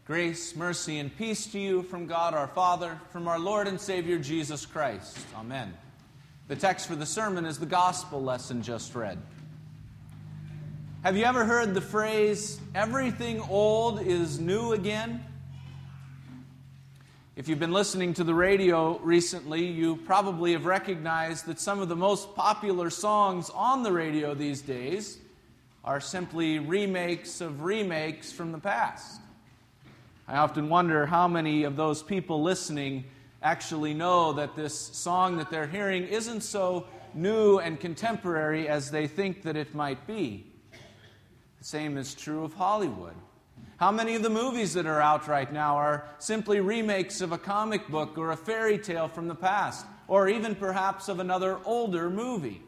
Grace, mercy, and peace to you from God our Father, from our Lord and Savior Jesus Christ. Amen. The text for the sermon is the gospel lesson just read. Have you ever heard the phrase, "Everything old is new again"? If you've been listening to the radio recently, you probably have recognized that some of the most popular songs on the radio these days are simply remakes of remakes from the past. I often wonder how many of those people listening actually know that this song that they're hearing isn't so new and contemporary as they think that it might be. The same is true of Hollywood. How many of the movies that are out right now are simply remakes of a comic book or a fairy tale from the past, or even perhaps of another older movie?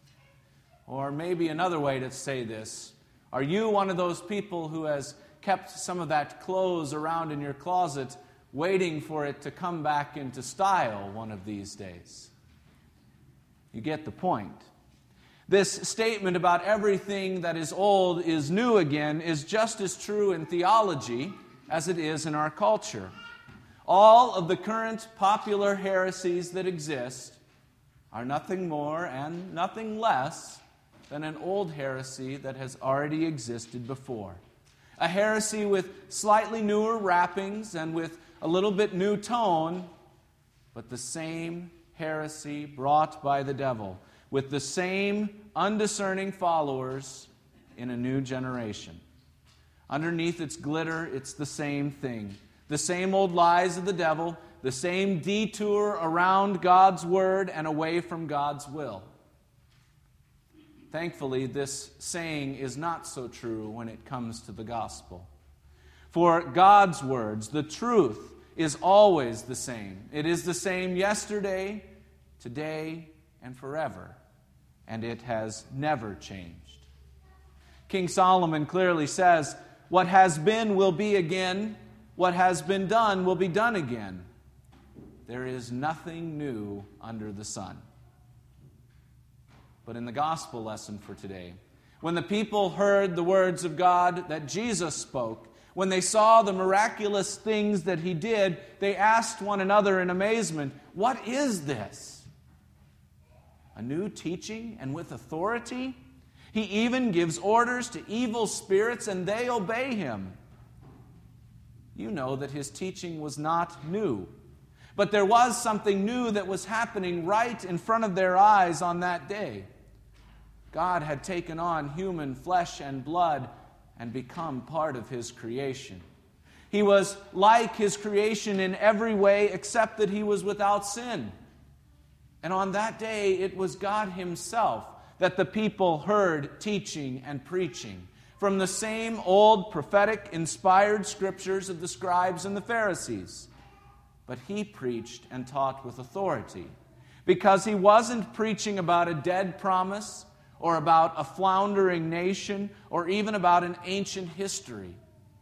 Or maybe another way to say this, are you one of those people who has kept some of that clothes around in your closet waiting for it to come back into style one of these days? You get the point. This statement about everything that is old is new again is just as true in theology as it is in our culture. All of the current popular heresies that exist are nothing more and nothing less than an old heresy that has already existed before. A heresy with slightly newer wrappings and with a little bit new tone, but the same heresy brought by the devil, with the same undiscerning followers in a new generation. Underneath its glitter, it's the same thing. The same old lies of the devil, the same detour around God's word and away from God's will. Thankfully, this saying is not so true when it comes to the gospel. For God's words, the truth, is always the same. It is the same yesterday, today, and forever. And it has never changed. King Solomon clearly says, "What has been will be again. What has been done will be done again. There is nothing new under the sun." But in the gospel lesson for today, when the people heard the words of God that Jesus spoke, when they saw the miraculous things that He did, they asked one another in amazement, "What is this? A new teaching and with authority? He even gives orders to evil spirits and they obey Him." You know that His teaching was not new. But there was something new that was happening right in front of their eyes on that day. God had taken on human flesh and blood and become part of His creation. He was like His creation in every way except that He was without sin. And on that day, it was God Himself that the people heard teaching and preaching from the same old prophetic inspired scriptures of the scribes and the Pharisees. But He preached and taught with authority because He wasn't preaching about a dead promise or about a floundering nation or even about an ancient history.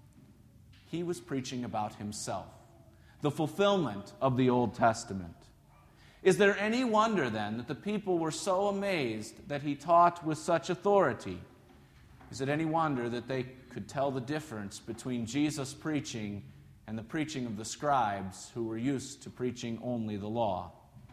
He was preaching about Himself, the fulfillment of the Old Testament. Is there any wonder then that the people were so amazed that He taught with such authority? Is it any wonder that they could tell the difference between Jesus preaching and the preaching of the scribes who were used to preaching only the law?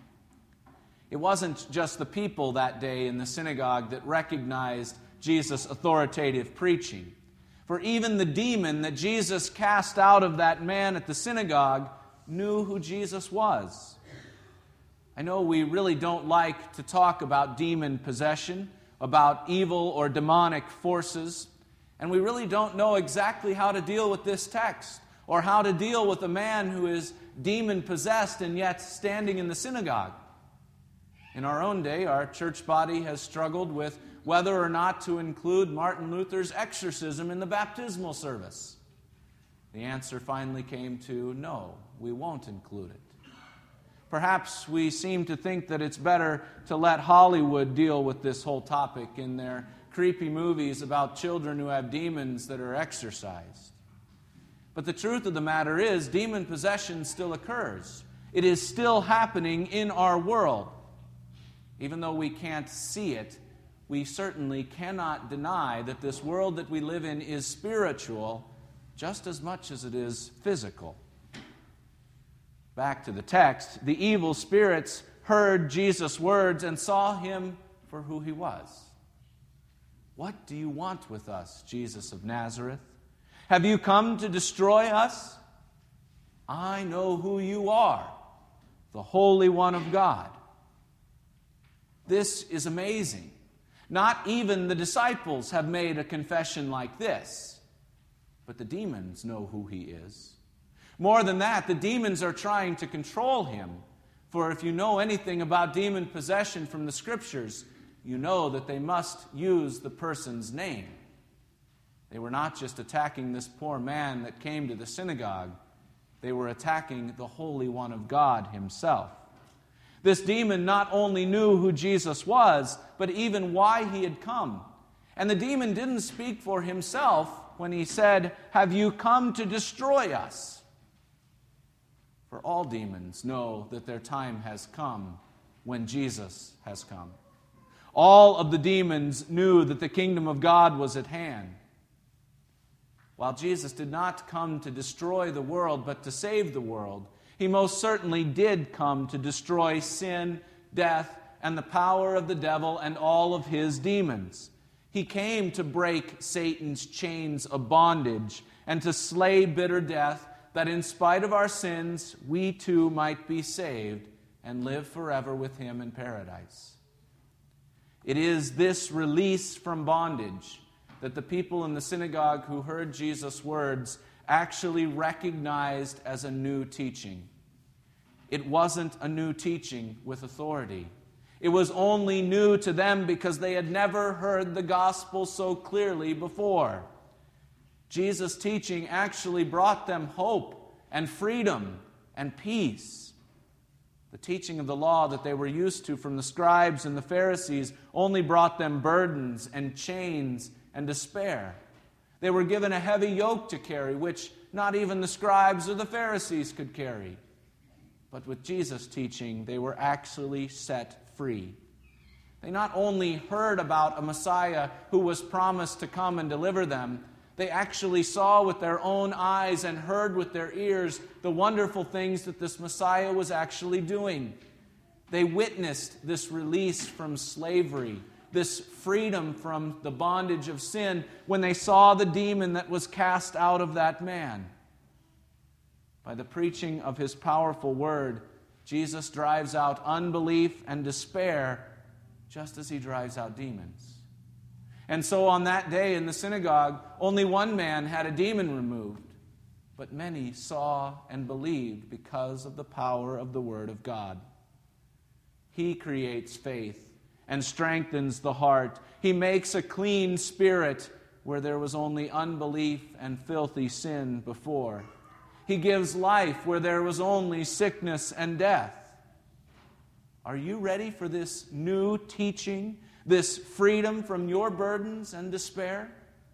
It wasn't just the people that day in the synagogue that recognized Jesus' authoritative preaching. For even the demon that Jesus cast out of that man at the synagogue knew who Jesus was. I know we really don't like to talk about demon possession, about evil or demonic forces, and we really don't know exactly how to deal with this text or how to deal with a man who is demon-possessed and yet standing in the synagogue. In our own day, our church body has struggled with whether or not to include Martin Luther's exorcism in the baptismal service. The answer finally came to no, we won't include it. Perhaps we seem to think that it's better to let Hollywood deal with this whole topic in their creepy movies about children who have demons that are exorcised. But the truth of the matter is, demon possession still occurs. It is still happening in our world. Even though we can't see it, we certainly cannot deny that this world that we live in is spiritual just as much as it is physical. Back to the text, the evil spirits heard Jesus' words and saw him for who he was. "What do you want with us, Jesus of Nazareth? Have you come to destroy us? I know who you are, the Holy One of God." This is amazing. Not even the disciples have made a confession like this, but the demons know who he is. More than that, the demons are trying to control him. For if you know anything about demon possession from the Scriptures, you know that they must use the person's name. They were not just attacking this poor man that came to the synagogue. They were attacking the Holy One of God himself. This demon not only knew who Jesus was, but even why he had come. And the demon didn't speak for himself when he said, "Have you come to destroy us?" For all demons know that their time has come when Jesus has come. All of the demons knew that the kingdom of God was at hand. While Jesus did not come to destroy the world, but to save the world, he most certainly did come to destroy sin, death, and the power of the devil and all of his demons. He came to break Satan's chains of bondage and to slay bitter death, that in spite of our sins, we too might be saved and live forever with him in paradise. It is this release from bondage that the people in the synagogue who heard Jesus' words actually recognized as a new teaching. It wasn't a new teaching with authority. It was only new to them because they had never heard the gospel so clearly before. Jesus' teaching actually brought them hope and freedom and peace. The teaching of the law that they were used to from the scribes and the Pharisees only brought them burdens and chains and despair. They were given a heavy yoke to carry, which not even the scribes or the Pharisees could carry. But with Jesus' teaching, they were actually set free. They not only heard about a Messiah who was promised to come and deliver them, they actually saw with their own eyes and heard with their ears the wonderful things that this Messiah was actually doing. They witnessed this release from slavery, this freedom from the bondage of sin, when they saw the demon that was cast out of that man. By the preaching of his powerful word, Jesus drives out unbelief and despair just as he drives out demons. And so on that day in the synagogue, only one man had a demon removed, but many saw and believed because of the power of the Word of God. He creates faith and strengthens the heart. He makes a clean spirit where there was only unbelief and filthy sin before. He gives life where there was only sickness and death. Are you ready for this new teaching, this freedom from your burdens and despair?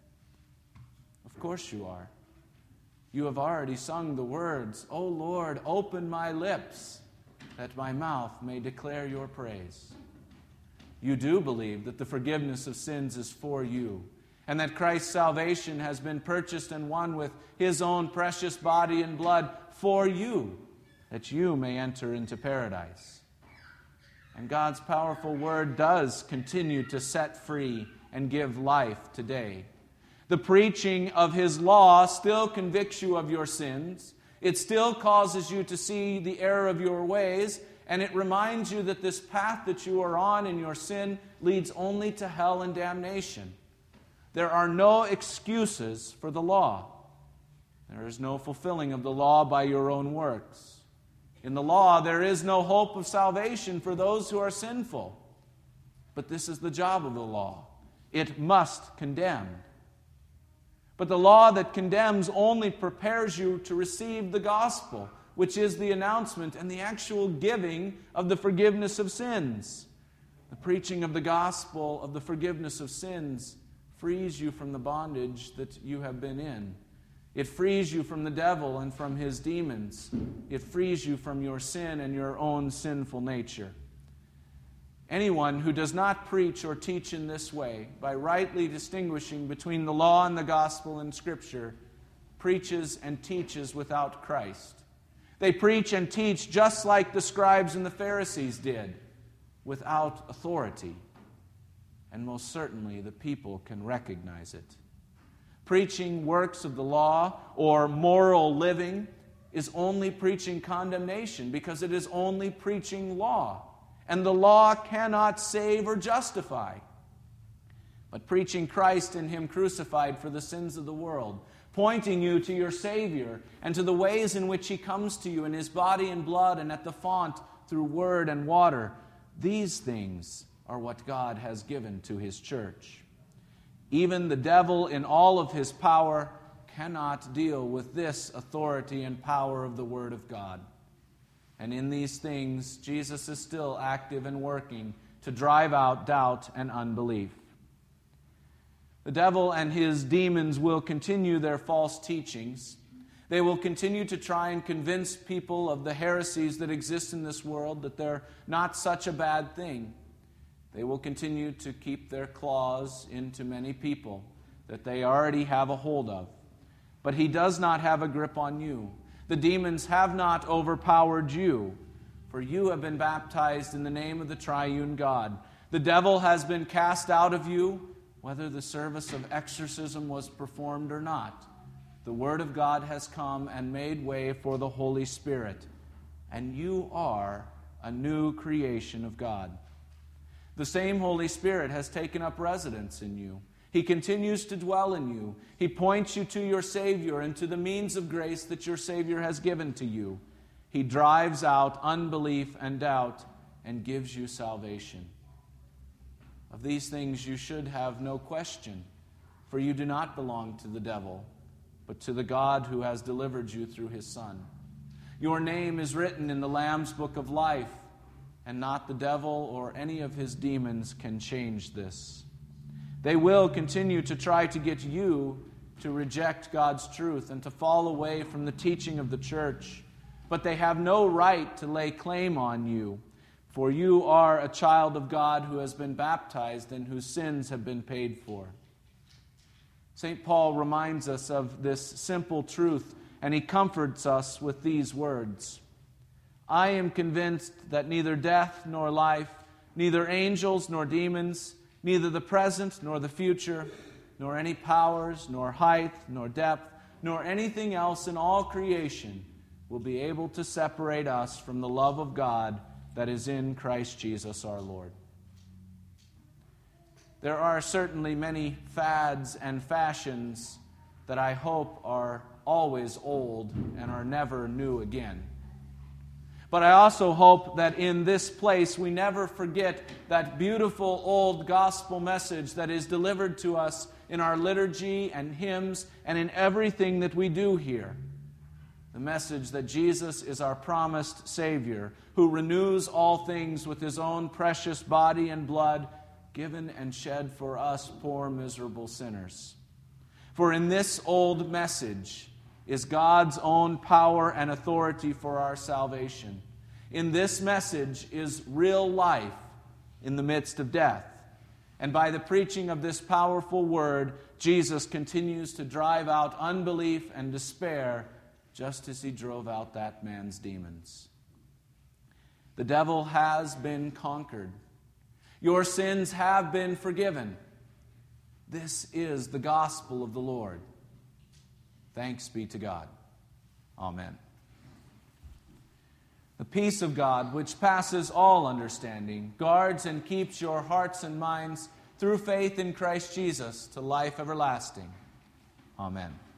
Of course you are. You have already sung the words, "O Lord, open my lips, that my mouth may declare your praise." You do believe that the forgiveness of sins is for you, and that Christ's salvation has been purchased and won with his own precious body and blood for you, that you may enter into paradise. And God's powerful word does continue to set free and give life today. The preaching of his law still convicts you of your sins. It still causes you to see the error of your ways, and it reminds you that this path that you are on in your sin leads only to hell and damnation. There are no excuses for the law. There is no fulfilling of the law by your own works. In the law, there is no hope of salvation for those who are sinful. But this is the job of the law. It must condemn. But the law that condemns only prepares you to receive the gospel, which is the announcement and the actual giving of the forgiveness of sins. The preaching of the gospel of the forgiveness of sins frees you from the bondage that you have been in. It frees you from the devil and from his demons. It frees you from your sin and your own sinful nature. Anyone who does not preach or teach in this way, by rightly distinguishing between the law and the gospel in Scripture, preaches and teaches without Christ. They preach and teach just like the scribes and the Pharisees did, without authority. And most certainly the people can recognize it. Preaching works of the law or moral living is only preaching condemnation, because it is only preaching law. And the law cannot save or justify. But preaching Christ and Him crucified for the sins of the world, pointing you to your Savior and to the ways in which He comes to you in His body and blood and at the font through word and water, these things are what God has given to His church. Even the devil in all of his power cannot deal with this authority and power of the Word of God. And in these things, Jesus is still active and working to drive out doubt and unbelief. The devil and his demons will continue their false teachings. They will continue to try and convince people of the heresies that exist in this world, that they're not such a bad thing. They will continue to keep their claws into many people that they already have a hold of. But he does not have a grip on you. The demons have not overpowered you, for you have been baptized in the name of the triune God. The devil has been cast out of you, whether the service of exorcism was performed or not. The Word of God has come and made way for the Holy Spirit, and you are a new creation of God. The same Holy Spirit has taken up residence in you. He continues to dwell in you. He points you to your Savior and to the means of grace that your Savior has given to you. He drives out unbelief and doubt and gives you salvation. Of these things you should have no question, for you do not belong to the devil, but to the God who has delivered you through His Son. Your name is written in the Lamb's book of life, and not the devil or any of his demons can change this. They will continue to try to get you to reject God's truth and to fall away from the teaching of the church, but they have no right to lay claim on you, for you are a child of God who has been baptized and whose sins have been paid for. St. Paul reminds us of this simple truth, and he comforts us with these words. I am convinced that neither death nor life, neither angels nor demons, neither the present nor the future, nor any powers, nor height, nor depth, nor anything else in all creation will be able to separate us from the love of God that is in Christ Jesus our Lord. There are certainly many fads and fashions that I hope are always old and are never new again. But I also hope that in this place we never forget that beautiful old gospel message that is delivered to us in our liturgy and hymns and in everything that we do here. The message that Jesus is our promised Savior, who renews all things with His own precious body and blood, given and shed for us poor miserable sinners. For in this old message is God's own power and authority for our salvation. In this message is real life in the midst of death. And by the preaching of this powerful word, Jesus continues to drive out unbelief and despair, just as He drove out that man's demons. The devil has been conquered. Your sins have been forgiven. This is the gospel of the Lord. Thanks be to God. Amen. The peace of God, which passes all understanding, guards and keeps your hearts and minds through faith in Christ Jesus to life everlasting. Amen.